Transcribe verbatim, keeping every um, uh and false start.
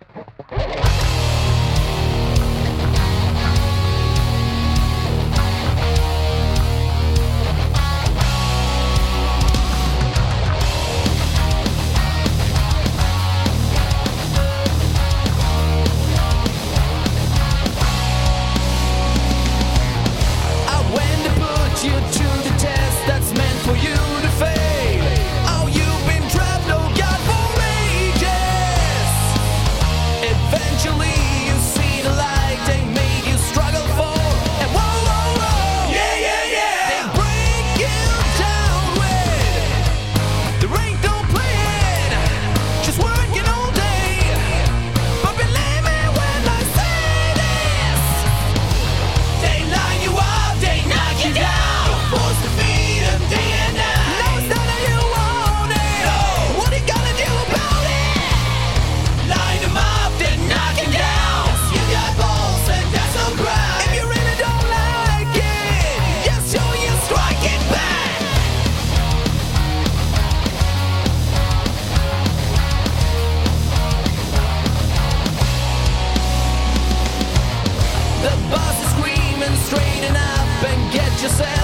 You to the test that's meant for you to fail. Oh, you've been trapped, oh God, for ages. Eventually you see the light they made you struggle for. And whoa, whoa, whoa, yeah, yeah, yeah. They break you down with the rain don't play it, just working all day. But believe me when I say this, they line you up, they knock you down. Forced to feed them day and night. No, it's not how you want it. No. What are you gonna do about it? Line them up, then knock them down. Yes, you got balls and that's alright. If you really don't like it, yes, sure you strike it back. The boss is screaming, straighten up and get yourself